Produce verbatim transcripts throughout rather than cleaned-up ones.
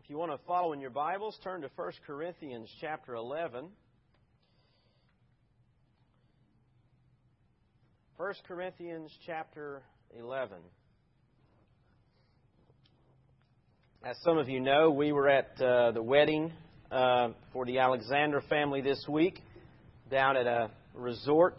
If you want to follow in your Bibles, turn to First Corinthians chapter eleven. First Corinthians chapter eleven. As some of you know, we were at uh, the wedding uh, for the Alexander family this week down at a resort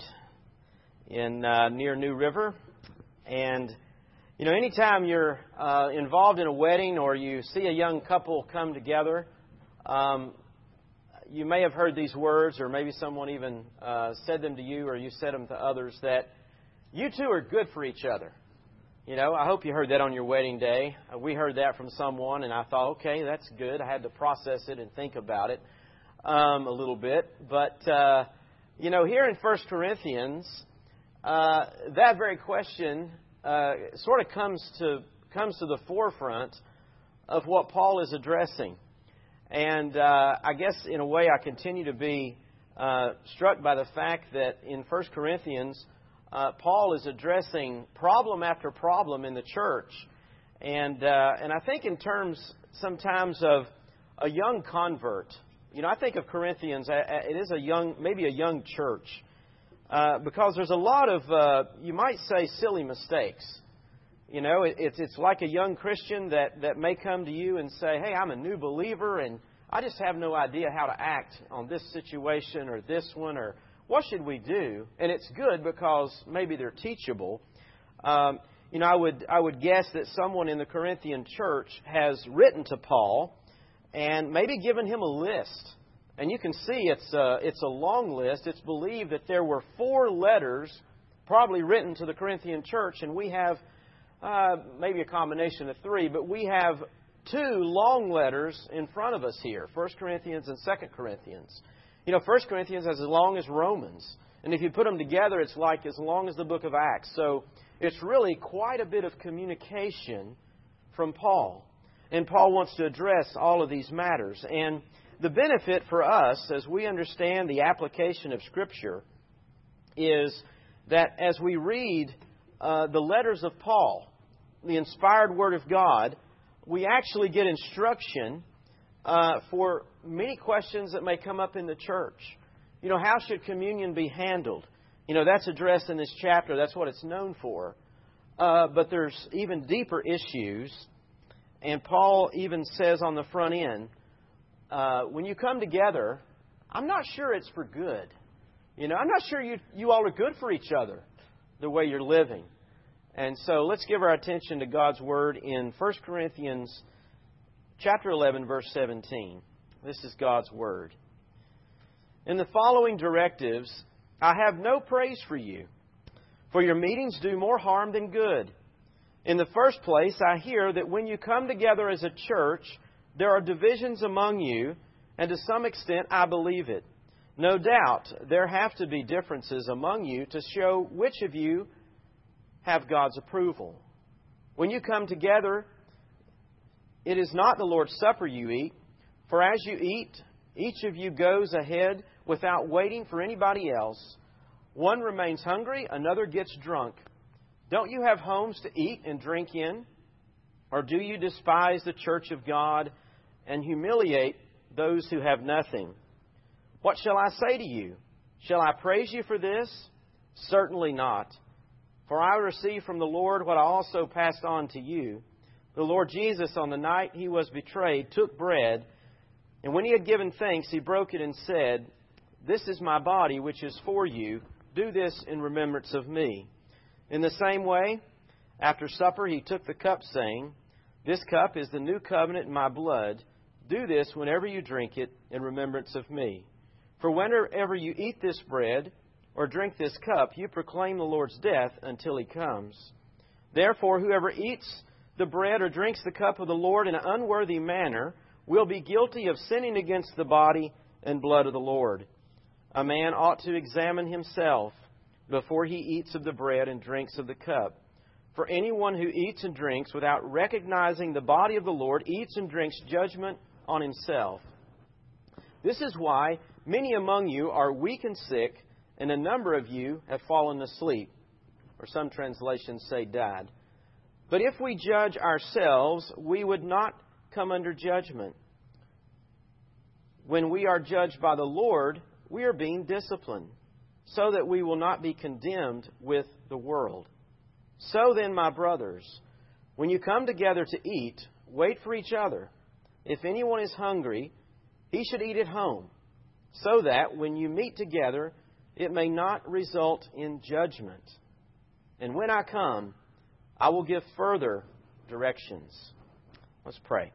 in uh, near New River. And you know, anytime you're uh, involved in a wedding or you see a young couple come together, um, you may have heard these words, or maybe someone even uh, said them to you, or you said them to others, that you two are good for each other. You know, I hope you heard that on your wedding day. Uh, we heard that from someone, and I thought, okay, that's good. I had to process it and think about it um, a little bit. But, uh, you know, here in First Corinthians, uh, that very question Uh, sort of comes to comes to the forefront of what Paul is addressing. And uh, I guess in a way I continue to be uh, struck by the fact that in First Corinthians, uh, Paul is addressing problem after problem in the church. And uh, and I think in terms sometimes of a young convert, you know, I think of Corinthians, it is a young, maybe a young church. Uh, because there's a lot of, uh, you might say, silly mistakes. You know, it, it's it's like a young Christian that, that may come to you and say, hey, I'm a new believer and I just have no idea how to act on this situation or this one, or what should we do? And it's good because maybe they're teachable. Um, you know, I would I would guess that someone in the Corinthian church has written to Paul and maybe given him a list. And you can see it's a, it's a long list. It's believed that there were four letters probably written to the Corinthian church, and we have uh, maybe a combination of three, but we have two long letters in front of us here, First Corinthians and Second Corinthians. You know, First Corinthians is as long as Romans, and if you put them together, it's like as long as the book of Acts. So it's really quite a bit of communication from Paul, and Paul wants to address all of these matters. And the benefit for us, as we understand the application of Scripture, is that as we read uh, the letters of Paul, the inspired Word of God, we actually get instruction uh, for many questions that may come up in the church. You know, how should communion be handled? You know, that's addressed in this chapter. That's what it's known for. Uh, but there's even deeper issues. And Paul even says on the front end, Uh, when you come together, I'm not sure it's for good. You know, I'm not sure you you all are good for each other the way you're living. And so let's give our attention to God's Word in First Corinthians chapter eleven, verse seventeen. This is God's Word. In the following directives, I have no praise for you, for your meetings do more harm than good. In the first place, I hear that when you come together as a church, there are divisions among you, and to some extent I believe it. No doubt there have to be differences among you to show which of you have God's approval. When you come together, it is not the Lord's Supper you eat, for as you eat, each of you goes ahead without waiting for anybody else. One remains hungry, another gets drunk. Don't you have homes to eat and drink in? Or do you despise the church of God and humiliate those who have nothing? What shall I say to you? Shall I praise you for this? Certainly not. For I received from the Lord what I also passed on to you. The Lord Jesus, on the night He was betrayed, took bread, and when He had given thanks, He broke it and said, This is my body, which is for you. Do this in remembrance of me. In the same way, after supper, He took the cup, saying, This cup is the new covenant in my blood. Do this whenever you drink it in remembrance of me. For whenever you eat this bread or drink this cup, you proclaim the Lord's death until He comes. Therefore, whoever eats the bread or drinks the cup of the Lord in an unworthy manner will be guilty of sinning against the body and blood of the Lord. A man ought to examine himself before he eats of the bread and drinks of the cup. For anyone who eats and drinks without recognizing the body of the Lord eats and drinks judgment on himself. This is why many among you are weak and sick, and a number of you have fallen asleep. Or some translations say died. But if we judge ourselves, we would not come under judgment. When we are judged by the Lord, we are being disciplined, so that we will not be condemned with the world. So then, my brothers, when you come together to eat, wait for each other. If anyone is hungry, he should eat at home, so that when you meet together, it may not result in judgment. And when I come, I will give further directions. Let's pray.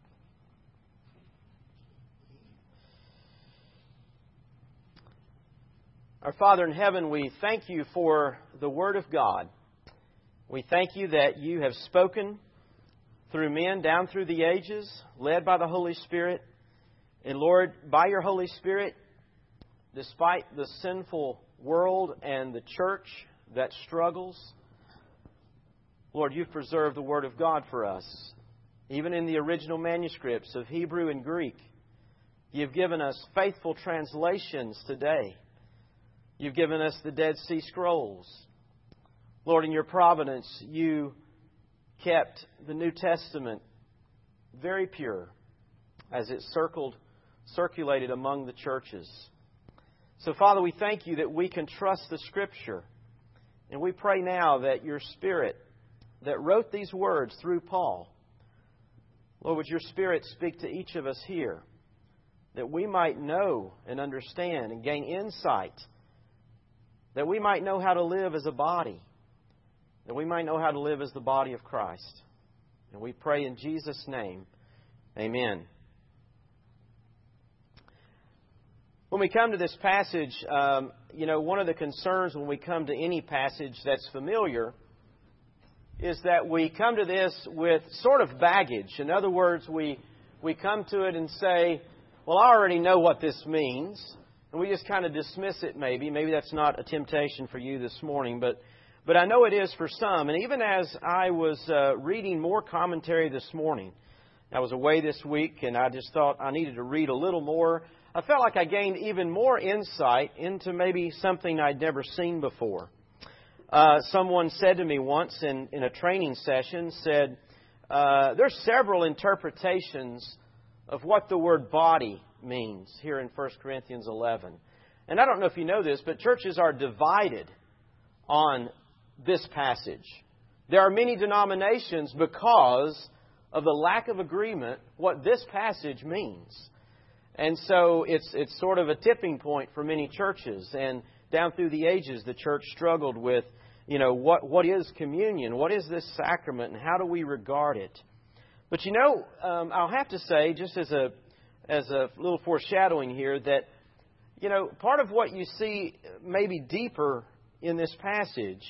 Our Father in heaven, we thank you for the Word of God. We thank you that you have spoken through men down through the ages, led by the Holy Spirit. And Lord, by your Holy Spirit, despite the sinful world and the church that struggles, Lord, you've preserved the Word of God for us. Even in the original manuscripts of Hebrew and Greek, you've given us faithful translations today. You've given us the Dead Sea Scrolls. Lord, in your providence, you kept the New Testament very pure as it circled, circulated among the churches. So, Father, we thank you that we can trust the Scripture. And we pray now that your Spirit that wrote these words through Paul, Lord, would your Spirit speak to each of us here, that we might know and understand and gain insight, that we might know how to live as a body, that we might know how to live as the body of Christ. And we pray in Jesus' name, amen. When we come to this passage, um, you know, one of the concerns when we come to any passage that's familiar is that we come to this with sort of baggage. In other words, we we come to it and say, well, I already know what this means. And we just kind of dismiss it maybe. Maybe that's not a temptation for you this morning, but but I know it is for some. And even as I was uh, reading more commentary this morning, I was away this week and I just thought I needed to read a little more. I felt like I gained even more insight into maybe something I'd never seen before. Uh, someone said to me once in, in a training session, said, uh, there's several interpretations of what the word body means here in First Corinthians eleven. And I don't know if you know this, but churches are divided on this passage. There are many denominations because of the lack of agreement what this passage means. And so it's it's sort of a tipping point for many churches. And down through the ages, the church struggled with, you know, what what is communion? What is this sacrament? And how do we regard it? But, you know, um, I'll have to say, just as a as a little foreshadowing here, that, you know, part of what you see maybe deeper in this passage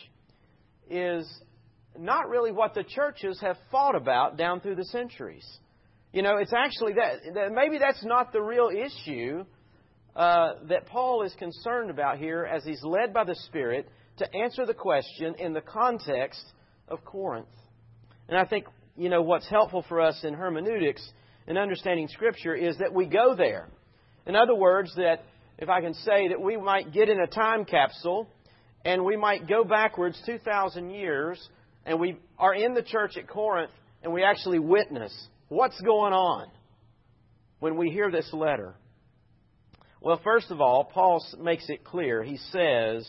is not really what the churches have fought about down through the centuries. You know, it's actually that, that maybe that's not the real issue uh, that Paul is concerned about here as he's led by the Spirit to answer the question in the context of Corinth. And I think, you know, what's helpful for us in hermeneutics and understanding Scripture is that we go there. In other words, that if I can say that we might get in a time capsule and we might go backwards two thousand years and we are in the church at Corinth and we actually witness what's going on when we hear this letter. Well, first of all, Paul makes it clear. He says,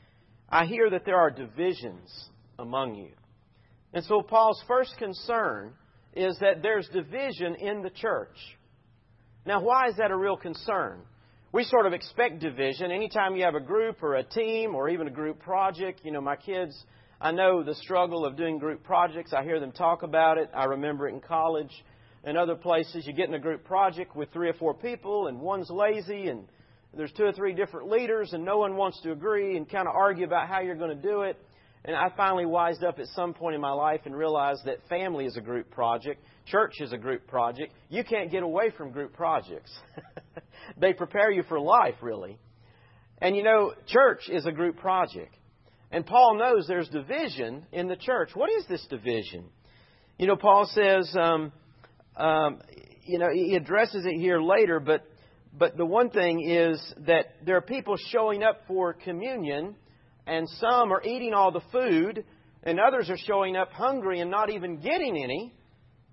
I hear that there are divisions among you. And so Paul's first concern is that there's division in the church. Now, why is that a real concern? We sort of expect division. Anytime you have a group or a team or even a group project, you know, my kids, I know the struggle of doing group projects. I hear them talk about it. I remember it in college and other places. You get in a group project with three or four people and one's lazy and there's two or three different leaders and no one wants to agree and kind of argue about how you're going to do it. And I finally wised up at some point in my life and realized that family is a group project. Church is a group project. You can't get away from group projects. They prepare you for life, really. And you know, church is a group project. And Paul knows there's division in the church. What is this division? You know, Paul says, um, um, you know, he addresses it here later, but but the one thing is that there are people showing up for communion, and some are eating all the food, and others are showing up hungry and not even getting any.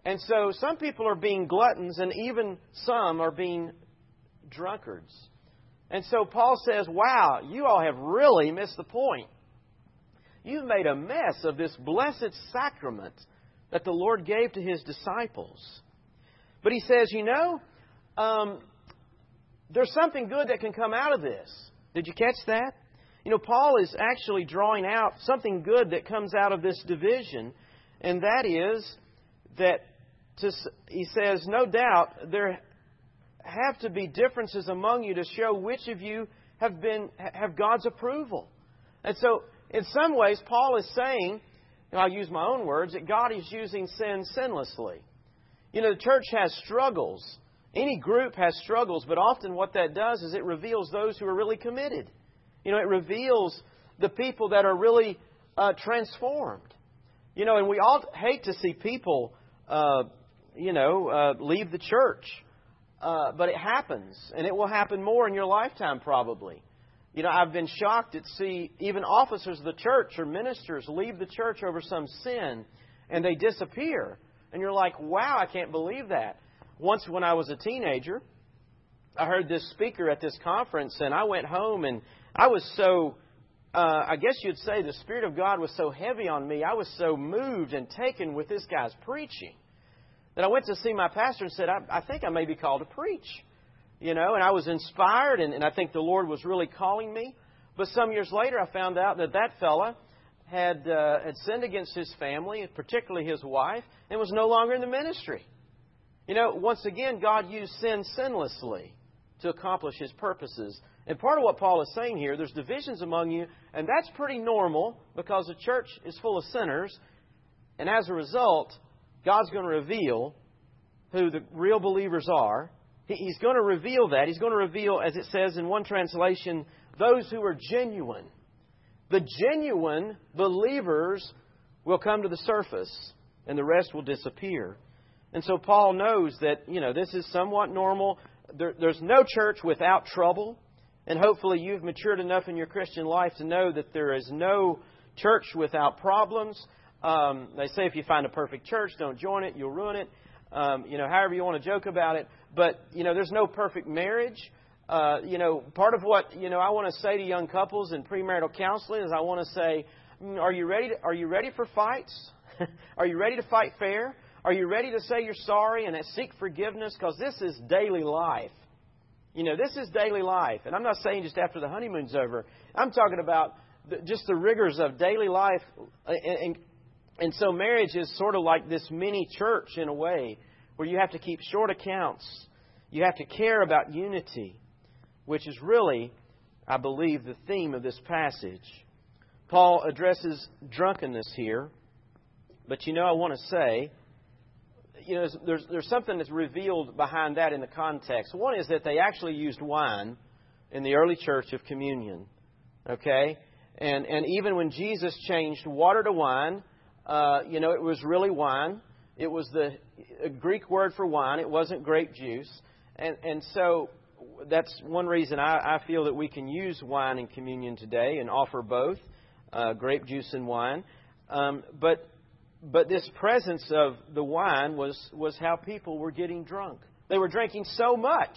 And so some people are being gluttons, and even some are being drunkards. And so Paul says, wow, you all have really missed the point. You've made a mess of this blessed sacrament that the Lord gave to His disciples. But he says, you know, um, there's something good that can come out of this. Did you catch that? You know, Paul is actually drawing out something good that comes out of this division. And that is that, to, he says, no doubt there have to be differences among you to show which of you have been have God's approval. And so, in some ways, Paul is saying, and I'll use my own words, that God is using sin sinlessly. You know, the church has struggles. Any group has struggles, but often what that does is it reveals those who are really committed. You know, it reveals the people that are really uh, transformed. You know, and we all hate to see people, uh, you know, uh, leave the church. Uh, but it happens, and it will happen more in your lifetime probably. You know, I've been shocked to see even officers of the church or ministers leave the church over some sin, and they disappear. And you're like, wow, I can't believe that. Once when I was a teenager, I heard this speaker at this conference, and I went home, and I was so, uh, I guess you'd say the Spirit of God was so heavy on me. I was so moved and taken with this guy's preaching that I went to see my pastor and said, I, I think I may be called to preach. You know, and I was inspired, and, and I think the Lord was really calling me. But some years later, I found out that that fella had uh, had sinned against his family, particularly his wife, and was no longer in the ministry. You know, once again, God used sin sinlessly to accomplish His purposes. And part of what Paul is saying here, there's divisions among you, and that's pretty normal because the church is full of sinners. And as a result, God's going to reveal who the real believers are. He's going to reveal that. He's going to reveal, as it says in one translation, those who are genuine. The genuine believers will come to the surface, and the rest will disappear. And so Paul knows that, you know, this is somewhat normal. There, there's no church without trouble. And hopefully you've matured enough in your Christian life to know that there is no church without problems. Um, they say if you find a perfect church, don't join it, you'll ruin it. Um, you know, however you want to joke about it. But, you know, there's no perfect marriage. Uh, you know, part of what, you know, I want to say to young couples in premarital counseling is I want to say, are you ready to, are you ready for fights? Are you ready to fight fair? Are you ready to say you're sorry and seek forgiveness? Because this is daily life. You know, this is daily life. And I'm not saying just after the honeymoon's over. I'm talking about the, just the rigors of daily life. And, and, and so marriage is sort of like this mini church in a way, where you have to keep short accounts. You have to care about unity, which is really, I believe, the theme of this passage. Paul addresses drunkenness here. But, you know, I want to say, you know, there's, there's something that's revealed behind that in the context. One is that they actually used wine in the early church of communion. Okay? And, and even when Jesus changed water to wine, uh, you know, it was really wine. It was the Greek word for wine. It wasn't grape juice. And, and so that's one reason I, I feel that we can use wine in communion today and offer both, uh, grape juice and wine. Um, but but this presence of the wine was, was how people were getting drunk. They were drinking so much.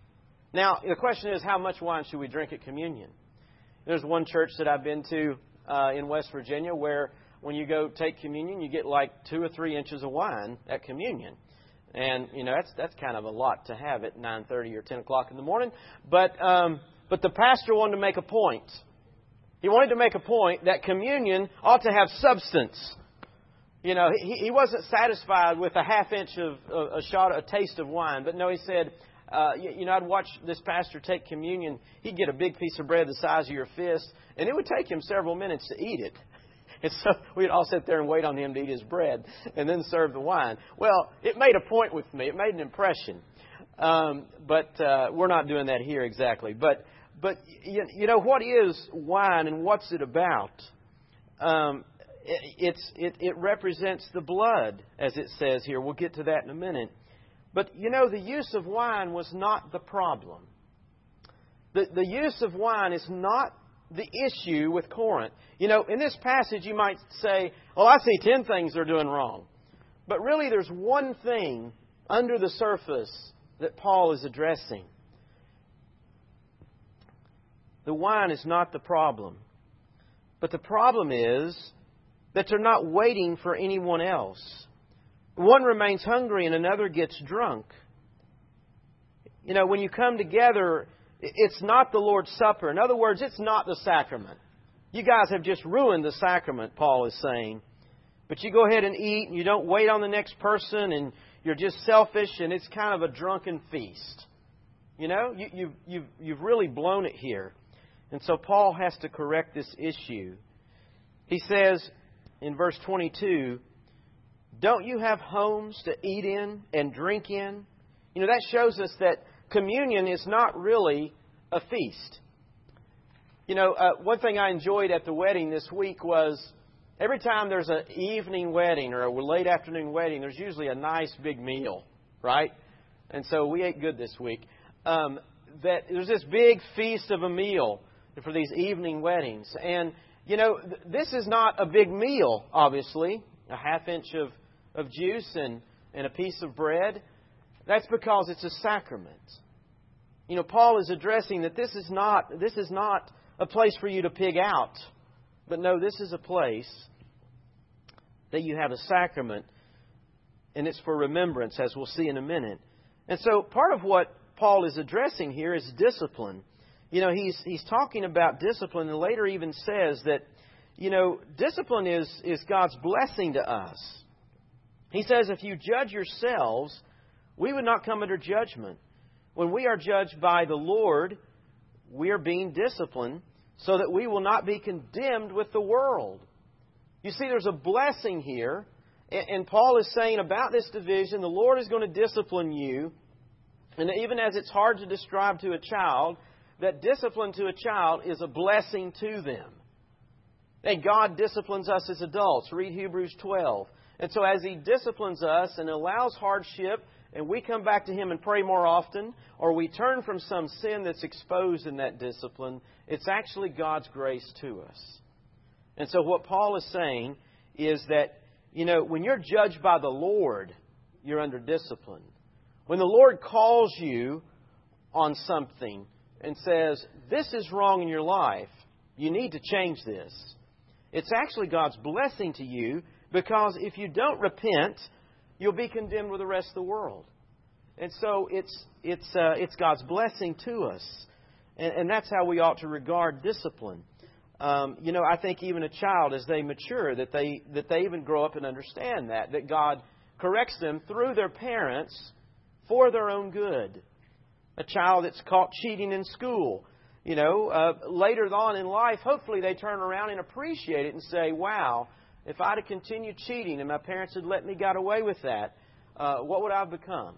Now, the question is, how much wine should we drink at communion? There's one church that I've been to uh, in West Virginia where when you go take communion, you get like two or three inches of wine at communion. And, you know, that's that's kind of a lot to have at nine thirty or ten o'clock in the morning. But um, but the pastor wanted to make a point. He wanted to make a point that communion ought to have substance. You know, he, he wasn't satisfied with a half inch of a, a shot, a taste of wine. But no, he said, uh, you, you know, I'd watch this pastor take communion. He'd get a big piece of bread the size of your fist, and it would take him several minutes to eat it. And so we'd all sit there and wait on him to eat his bread and then serve the wine. Well, it made a point with me. It made an impression. Um, but uh, we're not doing that here exactly. But, but you, you know, what is wine and what's it about? Um, it, it's, it, it represents the blood, as it says here. We'll get to that in a minute. But, you know, the use of wine was not the problem. The, the use of wine is not the issue with Corinth. You know, in this passage you might say, well, I see ten things they're doing wrong. But really there's one thing under the surface that Paul is addressing. The wine is not the problem. But the problem is that they're not waiting for anyone else. One remains hungry and another gets drunk. You know, when you come together, it's not the Lord's Supper. In other words, it's not the sacrament. You guys have just ruined the sacrament, Paul is saying. But you go ahead and eat, and you don't wait on the next person, and you're just selfish, and it's kind of a drunken feast. You know, you, you've, you've, you've really blown it here. And so Paul has to correct this issue. He says in verse twenty-two, don't you have homes to eat in and drink in? You know, that shows us that communion is not really a feast. You know, uh, one thing I enjoyed at the wedding this week was every time there's an evening wedding or a late afternoon wedding, there's usually a nice big meal, right? And so we ate good this week. Um, that there's this big feast of a meal for these evening weddings. And, you know, th- this is not a big meal, obviously. A half inch of, of juice and, and a piece of bread. That's because it's a sacrament. You know, Paul is addressing that this is not this is not a place for you to pig out. But no, this is a place that you have a sacrament, and it's for remembrance, as we'll see in a minute. And so part of what Paul is addressing here is discipline. You know, he's he's talking about discipline, and later even says that, you know, discipline is, is God's blessing to us. He says, if you judge yourselves, we would not come under judgment. When we are judged by the Lord, we are being disciplined so that we will not be condemned with the world. You see, there's a blessing here. And Paul is saying about this division, the Lord is going to discipline you. And even as it's hard to describe to a child, that discipline to a child is a blessing to them. And God disciplines us as adults. Read Hebrews twelve. And so as He disciplines us and allows hardship, and we come back to Him and pray more often, or we turn from some sin that's exposed in that discipline, it's actually God's grace to us. And so what Paul is saying is that, you know, when you're judged by the Lord, you're under discipline. When the Lord calls you on something and says, this is wrong in your life, you need to change this, it's actually God's blessing to you, because if you don't repent, you'll be condemned with the rest of the world. And so it's it's uh, it's God's blessing to us. And, and that's how we ought to regard discipline. Um, you know, I think even a child, as they mature, that they that they even grow up and understand that, that God corrects them through their parents for their own good. A child that's caught cheating in school, you know, uh, later on in life, hopefully they turn around and appreciate it and say, wow, if I'd have continued cheating and my parents had let me get away with that, uh, what would I have become?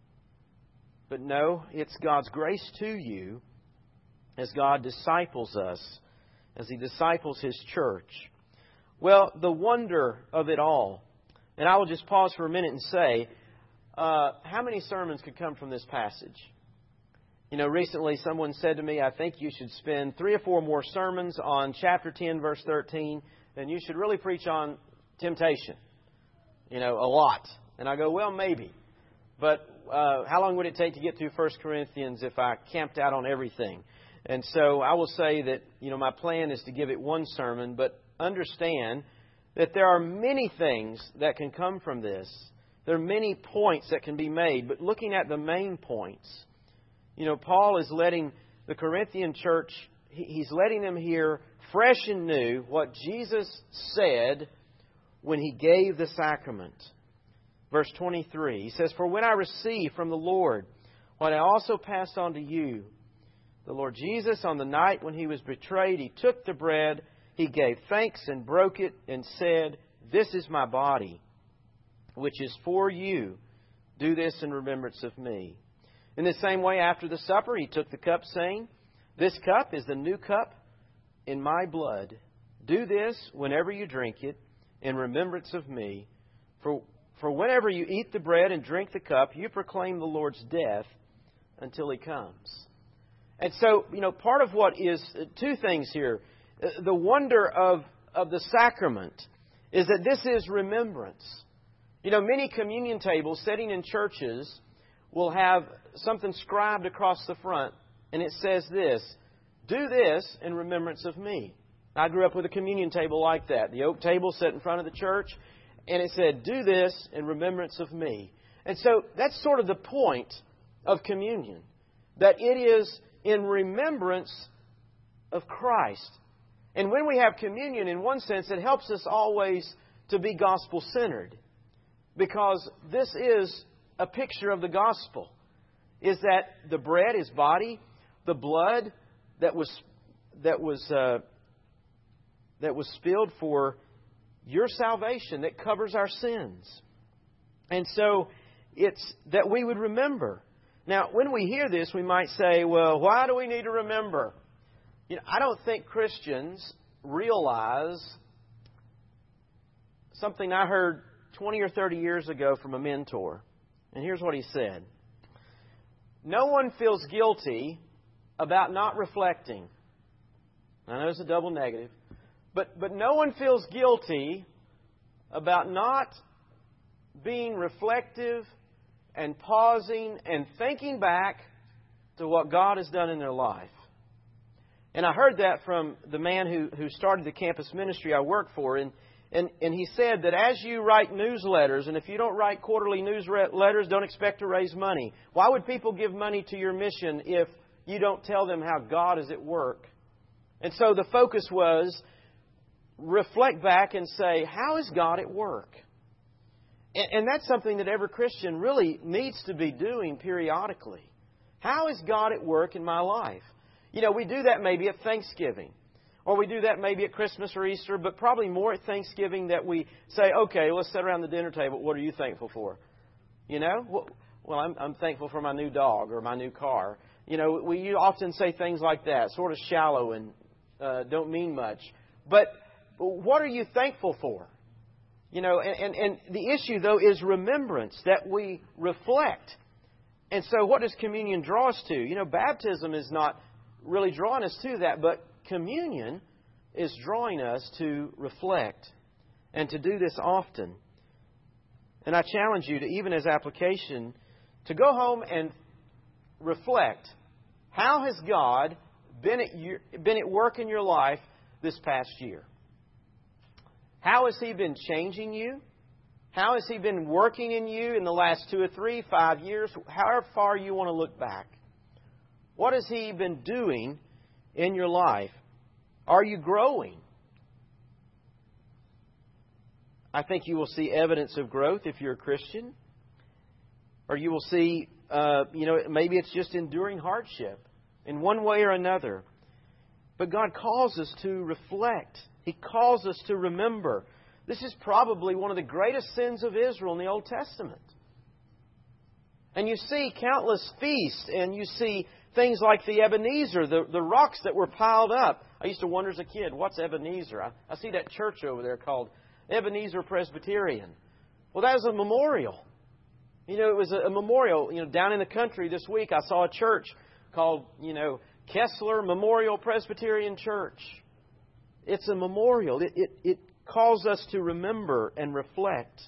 But no, it's God's grace to you as God disciples us, as He disciples His church. Well, the wonder of it all, and I will just pause for a minute and say, uh, how many sermons could come from this passage? You know, recently someone said to me, I think you should spend three or four more sermons on chapter ten, verse thirteen, and you should really preach on temptation. You know, a lot. And I go, well, maybe. But uh, how long would it take to get through First Corinthians if I camped out on everything? And so I will say that, you know, my plan is to give it one sermon, but understand that there are many things that can come from this. There are many points that can be made, but looking at the main points, you know, Paul is letting the Corinthian church, he's letting them hear fresh and new what Jesus said when He gave the sacrament. Verse twenty-three, he says, for when I received from the Lord what I also passed on to you, the Lord Jesus, on the night when He was betrayed, He took the bread, He gave thanks and broke it and said, this is my body, which is for you. Do this in remembrance of me. In the same way, after the supper, He took the cup, saying, this cup is the new cup in my blood. Do this whenever you drink it in remembrance of me. For, for whenever you eat the bread and drink the cup, you proclaim the Lord's death until He comes. And so, you know, part of what is, two things here. The wonder of, of the sacrament is that this is remembrance. You know, many communion tables sitting in churches will have something scribed across the front, and it says this: "Do this in remembrance of me." I grew up with a communion table like that. The oak table set in front of the church, and it said, "Do this in remembrance of me." And so that's sort of the point of communion, that it is in remembrance of Christ. And when we have communion, in one sense, it helps us always to be gospel-centered, because this is a picture of the gospel, is that the bread is body, the blood that was that was uh, that was spilled for your salvation, that covers our sins. And so it's that we would remember. Now, when we hear this, we might say, well, why do we need to remember? You know, I don't think Christians realize something I heard twenty or thirty years ago from a mentor. And here's what he said: "No one feels guilty about not reflecting." I know it's a double negative. But, but no one feels guilty about not being reflective and pausing and thinking back to what God has done in their life. And I heard that from the man who, who started the campus ministry I work for. And, and, and he said that as you write newsletters, and if you don't write quarterly newsletters, don't expect to raise money. Why would people give money to your mission if you don't tell them how God is at work? And so the focus was, reflect back and say, how is God at work? And, and that's something that every Christian really needs to be doing periodically. How is God at work in my life? You know, we do that maybe at Thanksgiving, or we do that maybe at Christmas or Easter, but probably more at Thanksgiving, that we say, okay, let's sit around the dinner table. What are you thankful for? You know, well, I'm, I'm thankful for my new dog or my new car. You know, we often say things like that, sort of shallow and uh, don't mean much. But what are you thankful for? You know, and, and, and the issue, though, is remembrance, that we reflect. And so what does communion draw us to? You know, baptism is not really drawing us to that, but communion is drawing us to reflect and to do this often. And I challenge you to, even as application, to go home and reflect. How has God been at, your, been at work in your life this past year? How has He been changing you? How has He been working in you in the last two or three, five years? However far you want to look back. What has He been doing in your life? Are you growing? I think you will see evidence of growth if you're a Christian. Or you will see, uh, you know, maybe it's just enduring hardship in one way or another. But God calls us to reflect. He calls us to remember. This is probably one of the greatest sins of Israel in the Old Testament. And you see countless feasts, and you see things like the Ebenezer, the, the rocks that were piled up. I used to wonder as a kid, what's Ebenezer? I, I see that church over there called Ebenezer Presbyterian. Well, that was a memorial. You know, it was a, a memorial. You know, down in the country this week, I saw a church called, you know, Kessler Memorial Presbyterian Church. It's a memorial. It, it, it calls us to remember and reflect.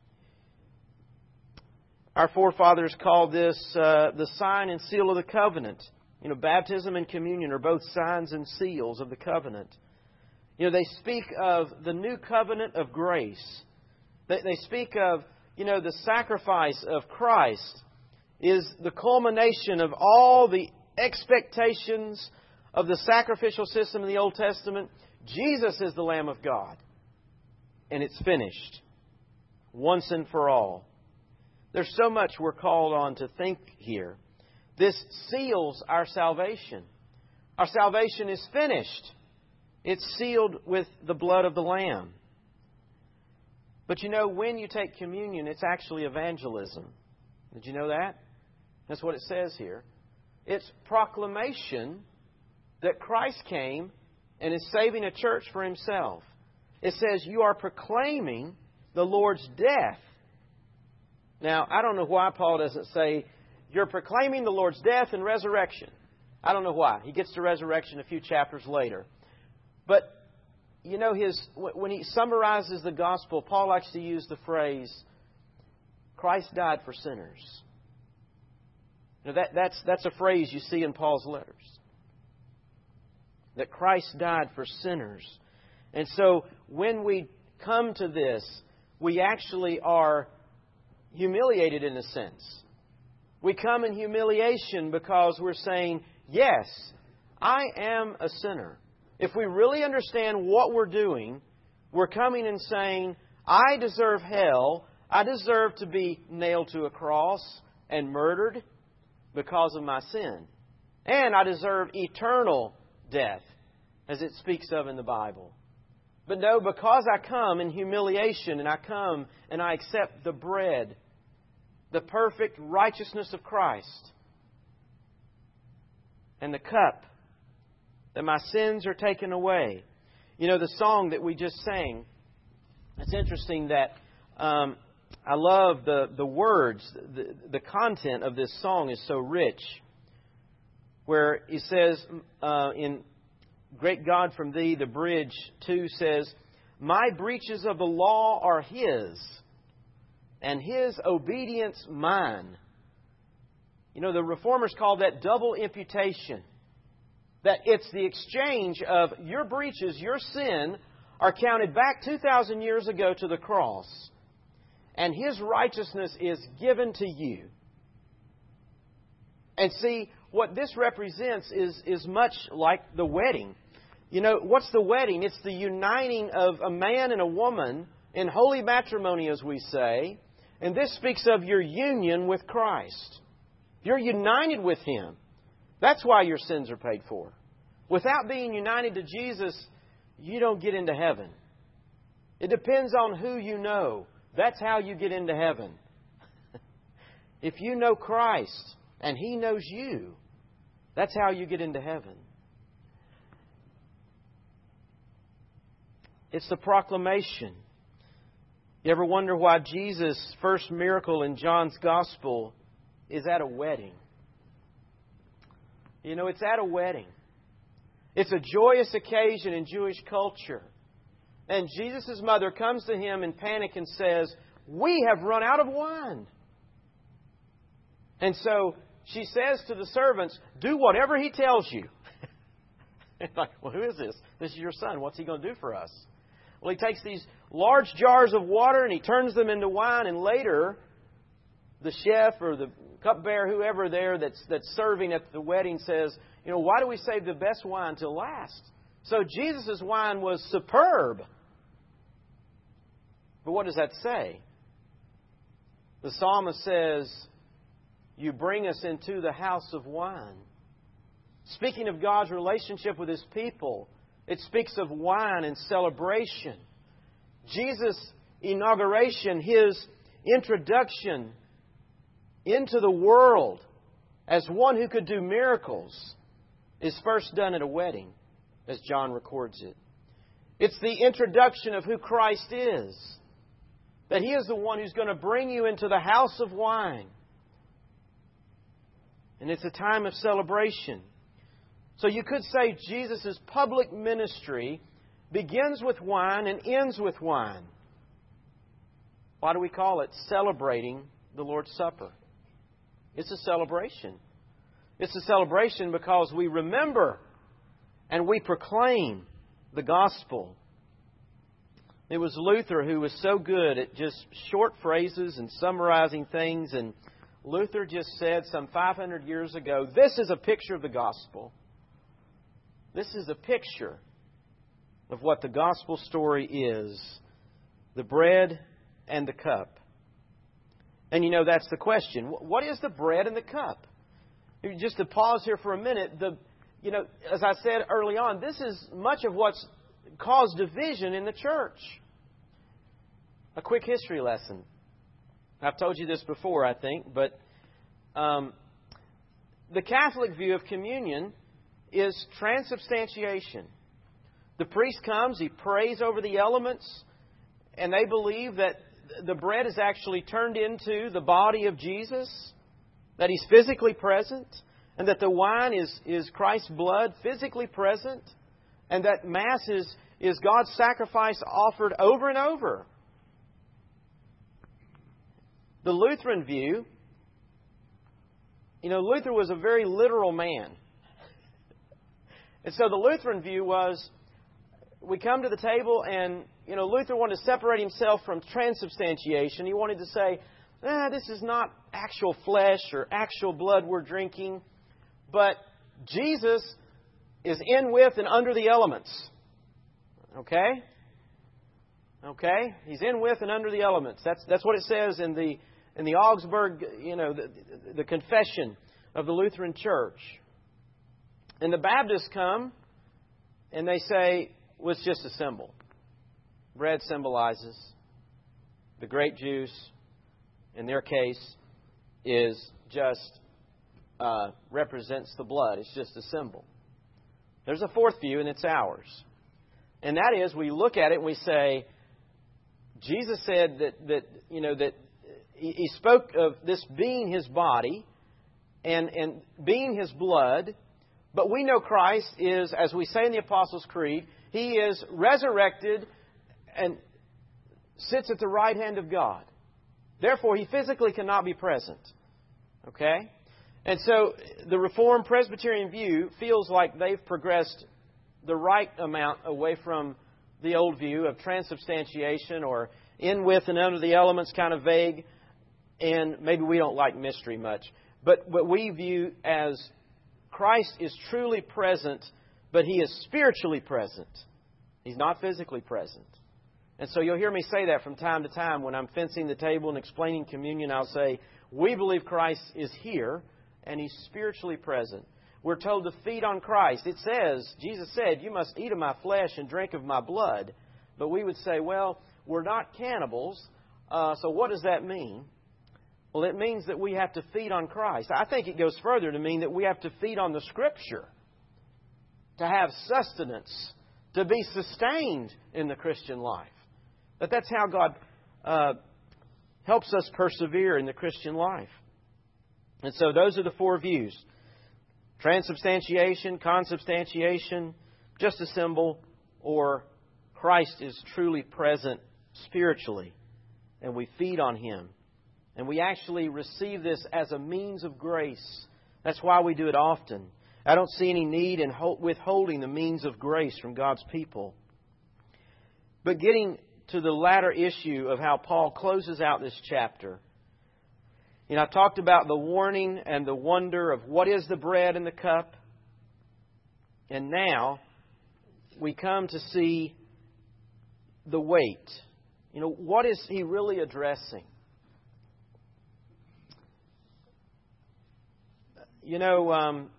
Our forefathers called this uh, the sign and seal of the covenant. You know, baptism and communion are both signs and seals of the covenant. You know, they speak of the new covenant of grace. They, they speak of, you know, the sacrifice of Christ is the culmination of all the expectations of the sacrificial system in the Old Testament. Jesus is the Lamb of God. And it's finished. Once and for all. There's so much we're called on to think here. This seals our salvation. Our salvation is finished. It's sealed with the blood of the Lamb. But you know, when you take communion, it's actually evangelism. Did you know that? That's what it says here. It's proclamation that Christ came and is saving a church for Himself. It says you are proclaiming the Lord's death. Now, I don't know why Paul doesn't say you're proclaiming the Lord's death and resurrection. I don't know why. He gets to resurrection a few chapters later. But, you know, his when he summarizes the gospel, Paul likes to use the phrase, Christ died for sinners. Now that, that's, that's a phrase you see in Paul's letters. That Christ died for sinners. And so when we come to this, we actually are humiliated in a sense. We come in humiliation because we're saying, yes, I am a sinner. If we really understand what we're doing, we're coming and saying, I deserve hell. I deserve to be nailed to a cross and murdered because of my sin. And I deserve eternal death, as it speaks of in the Bible. But no, because I come in humiliation and I come and I accept the bread, the perfect righteousness of Christ, and the cup, that my sins are taken away. You know, the song that we just sang, it's interesting that um, I love the, the words, the, the content of this song is so rich. Where he says uh, in Great God from Thee, the bridge two says, my breaches of the law are His, and His obedience mine. You know, the Reformers call that double imputation. That it's the exchange of your breaches, your sin, are counted back two thousand years ago to the cross. And His righteousness is given to you. And see, what this represents is, is much like the wedding. You know, what's the wedding? It's the uniting of a man and a woman in holy matrimony, as we say. And this speaks of your union with Christ. You're united with Him. That's why your sins are paid for. Without being united to Jesus, you don't get into heaven. It depends on who you know. That's how you get into heaven. If you know Christ and He knows you, that's how you get into heaven. It's the proclamation. You ever wonder why Jesus' first miracle in John's Gospel is at a wedding? You know, it's at a wedding. It's a joyous occasion in Jewish culture. And Jesus' mother comes to Him in panic and says, we have run out of wine. And so she says to the servants, do whatever He tells you. It's like, well, who is this? This is your son. What's He going to do for us? Well, He takes these large jars of water and He turns them into wine. And later, the chef or the cupbearer, whoever there that's, that's serving at the wedding says, you know, why do we save the best wine till last? So Jesus' wine was superb. But what does that say? The psalmist says, you bring us into the house of wine. Speaking of God's relationship with His people, it speaks of wine and celebration. Jesus' inauguration, His introduction into the world as one who could do miracles, is first done at a wedding, as John records it. It's the introduction of who Christ is. That He is the one who's going to bring you into the house of wine. And it's a time of celebration. So you could say Jesus' public ministry begins with wine and ends with wine. Why do we call it celebrating the Lord's Supper? It's a celebration. It's a celebration because we remember and we proclaim the gospel. It was Luther who was so good at just short phrases and summarizing things. And Luther just said some five hundred years ago, this is a picture of the gospel. This is a picture of what the gospel story is. The bread and the cup. And you know, that's the question. What is the bread and the cup? Just to pause here for a minute, the you know, as I said early on, this is much of what's caused division in the church. A quick history lesson. I've told you this before, I think, but um, the Catholic view of communion is transubstantiation. The priest comes, he prays over the elements, and they believe that the bread is actually turned into the body of Jesus, that He's physically present, and that the wine is, is Christ's blood physically present, and that Mass is, is God's sacrifice offered over and over. The Lutheran view, you know, Luther was a very literal man. And so the Lutheran view was, we come to the table and, you know, Luther wanted to separate himself from transubstantiation. He wanted to say, ah, this is not actual flesh or actual blood we're drinking, but Jesus is in with and under the elements. Okay? Okay? He's in with and under the elements. That's that's what it says in the in the Augsburg, you know, the, the confession of the Lutheran Church. And the Baptists come and they say, well, it's just a symbol. Bread symbolizes. The grape juice, in their case, is just uh, represents the blood. It's just a symbol. There's a fourth view, and it's ours. And that is, we look at it and we say, Jesus said that, that you know, that He spoke of this being His body and, and being His blood. But we know Christ is, as we say in the Apostles' Creed, He is resurrected and sits at the right hand of God. Therefore, He physically cannot be present. Okay? And so the Reformed Presbyterian view feels like they've progressed the right amount away from the old view of transubstantiation or in with and under the elements, kind of vague. And maybe we don't like mystery much. But what we view as Christ is truly present, but He is spiritually present. He's not physically present. And so you'll hear me say that from time to time when I'm fencing the table and explaining communion. I'll say, we believe Christ is here and He's spiritually present. We're told to feed on Christ. It says, Jesus said, you must eat of my flesh and drink of my blood. But we would say, well, we're not cannibals, uh, so what does that mean? Well, it means that we have to feed on Christ. I think it goes further to mean that we have to feed on the Scripture, to have sustenance, to be sustained in the Christian life. But that's how God uh, helps us persevere in the Christian life. And so those are the four views. Transubstantiation, consubstantiation, just a symbol, or Christ is truly present spiritually, and we feed on Him. And we actually receive this as a means of grace. That's why we do it often. I don't see any need in withholding the means of grace from God's people. But getting to the latter issue of how Paul closes out this chapter. You know, I talked about the warning and the wonder of what is the bread and the cup. And now we come to see the weight. You know, what is he really addressing? You know, um,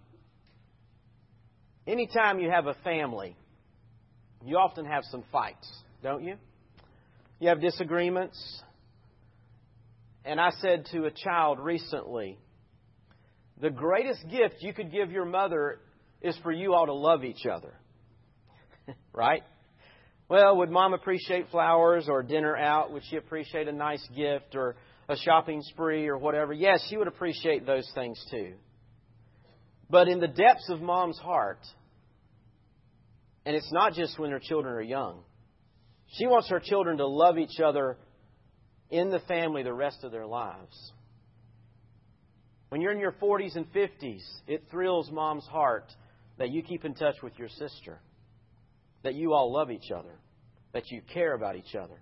anytime you have a family, you often have some fights, don't you? You have disagreements. And I said to a child recently, the greatest gift you could give your mother is for you all to love each other. Right? Well, would Mom appreciate flowers or dinner out? Would she appreciate a nice gift or a shopping spree or whatever? Yes, she would appreciate those things too. But in the depths of Mom's heart, and it's not just when her children are young, she wants her children to love each other in the family the rest of their lives. When you're in your forties and fifties, it thrills Mom's heart that you keep in touch with your sister, that you all love each other, that you care about each other.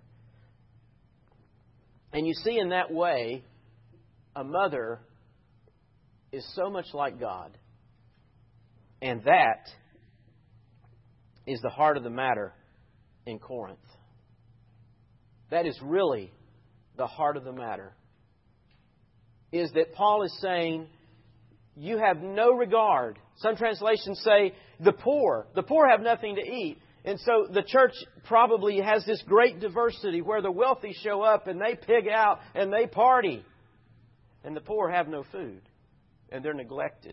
And you see in that way, a mother is so much like God. And that is the heart of the matter in Corinth. That is really the heart of the matter. Is that Paul is saying, you have no regard. Some translations say, the poor. The poor have nothing to eat. And so the church probably has this great diversity where the wealthy show up and they pig out and they party. And the poor have no food. And they're neglected.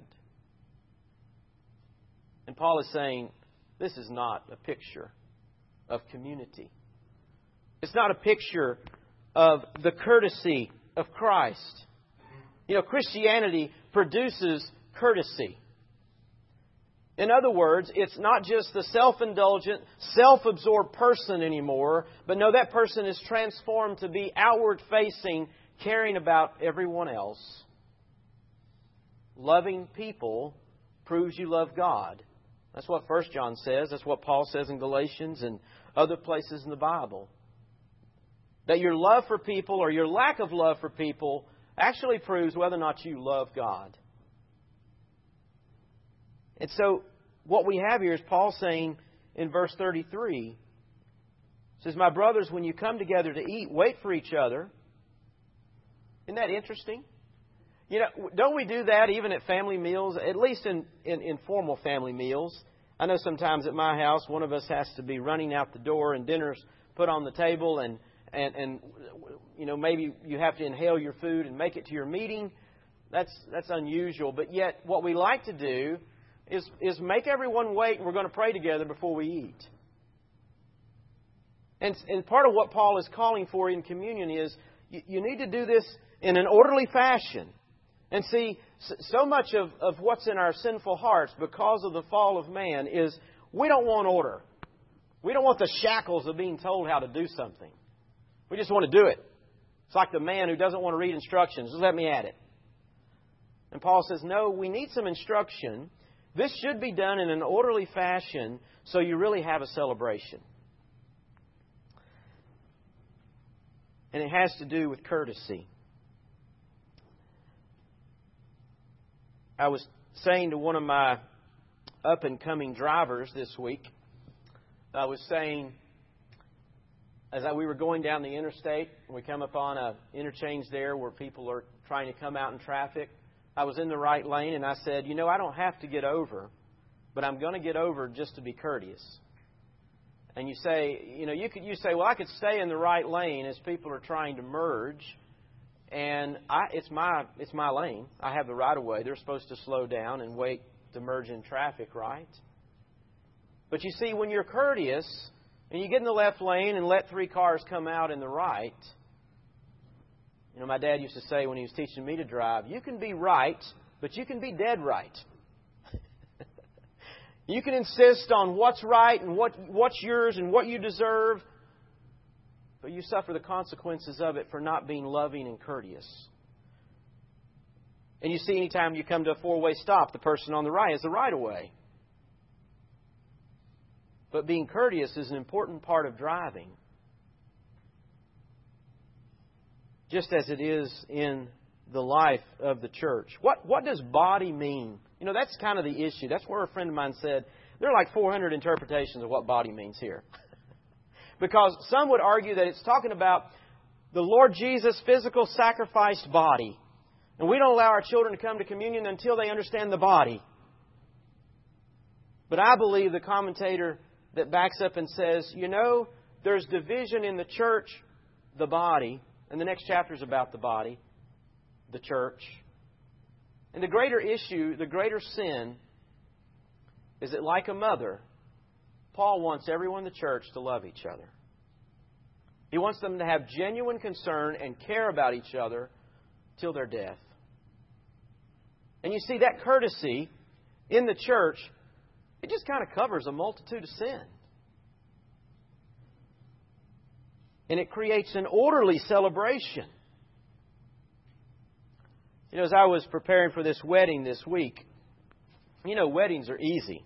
And Paul is saying, this is not a picture of community. It's not a picture of the courtesy of Christ. You know, Christianity produces courtesy. In other words, it's not just the self-indulgent, self-absorbed person anymore, but no, that person is transformed to be outward-facing, caring about everyone else, loving people, proves you love God. That's what First John says. That's what Paul says in Galatians and other places in the Bible. That your love for people or your lack of love for people actually proves whether or not you love God. And so what we have here is Paul saying in verse thirty-three, says, "My brothers, when you come together to eat, wait for each other." Isn't that interesting? You know, don't we do that even at family meals, at least in, in, in formal family meals? I know sometimes at my house, one of us has to be running out the door and dinner's put on the table and, and, and you know, maybe you have to inhale your food and make it to your meeting. That's, that's unusual. But yet what we like to do is, is make everyone wait and we're going to pray together before we eat. And, and part of what Paul is calling for in communion is you, you need to do this in an orderly fashion. And see, so much of, of what's in our sinful hearts because of the fall of man is we don't want order. We don't want the shackles of being told how to do something. We just want to do it. It's like the man who doesn't want to read instructions. Just let me at it. And Paul says, no, we need some instruction. This should be done in an orderly fashion so you really have a celebration. And it has to do with courtesy. I was saying to one of my up-and-coming drivers this week, I was saying, as I, we were going down the interstate, we come upon an interchange there where people are trying to come out in traffic. I was in the right lane, and I said, you know, I don't have to get over, but I'm going to get over just to be courteous. And you say, you know, you could you say, well, I could stay in the right lane as people are trying to merge. And I, it's my it's my lane. I have the right of way. They're supposed to slow down and wait to merge in traffic, right? But you see, when you're courteous and you get in the left lane and let three cars come out in the right, you know, my dad used to say when he was teaching me to drive, you can be right, but you can be dead right. You can insist on what's right and what what's yours and what you deserve. But you suffer the consequences of it for not being loving and courteous. And you see, anytime you come to a four-way stop, the person on the right is the right-of-way. But being courteous is an important part of driving. Just as it is in the life of the church. What, what does body mean? You know, that's kind of the issue. That's where a friend of mine said, there are like four hundred interpretations of what body means here. Because some would argue that it's talking about the Lord Jesus' physical sacrificed body. And we don't allow our children to come to communion until they understand the body. But I believe the commentator that backs up and says, you know, there's division in the church, the body. And the next chapter is about the body, the church. And the greater issue, the greater sin, is that like a mother, Paul wants everyone in the church to love each other. He wants them to have genuine concern and care about each other till their death. And you see, that courtesy in the church, it just kind of covers a multitude of sin. And it creates an orderly celebration. You know, as I was preparing for this wedding this week, you know, weddings are easy.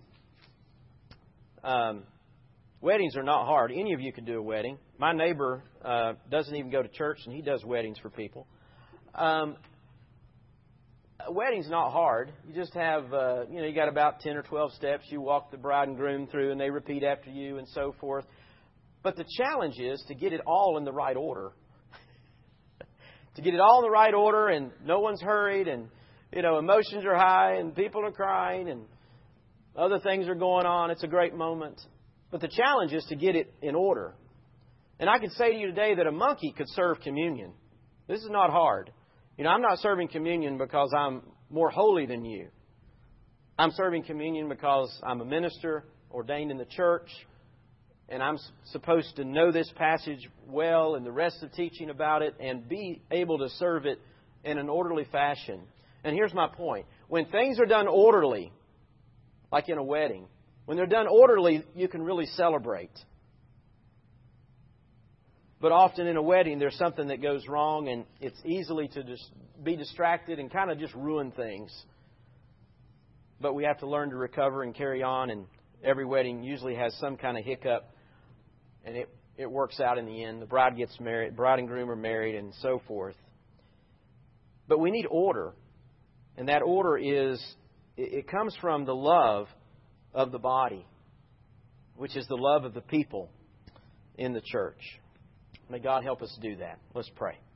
Um, weddings are not hard. Any of you can do a wedding. My neighbor uh, doesn't even go to church, and he does weddings for people. Um, a wedding's not hard. You just have, uh, you know, you got about ten or twelve steps. You walk the bride and groom through, and they repeat after you, and so forth. But the challenge is to get it all in the right order. To get it all in the right order, and no one's hurried, and, you know, emotions are high, and people are crying, and other things are going on. It's a great moment. But the challenge is to get it in order. And I could say to you today that a monkey could serve communion. This is not hard. You know, I'm not serving communion because I'm more holy than you. I'm serving communion because I'm a minister ordained in the church. And I'm supposed to know this passage well and the rest of teaching about it and be able to serve it in an orderly fashion. And here's my point. When things are done orderly, like in a wedding, when they're done orderly, you can really celebrate. But often in a wedding, there's something that goes wrong, and it's easily to just be distracted and kind of just ruin things. But we have to learn to recover and carry on, and every wedding usually has some kind of hiccup, and it, it works out in the end. The bride gets married, bride and groom are married, and so forth. But we need order, and that order is, it comes from the love of the body, which is the love of the people in the church. May God help us do that. Let's pray.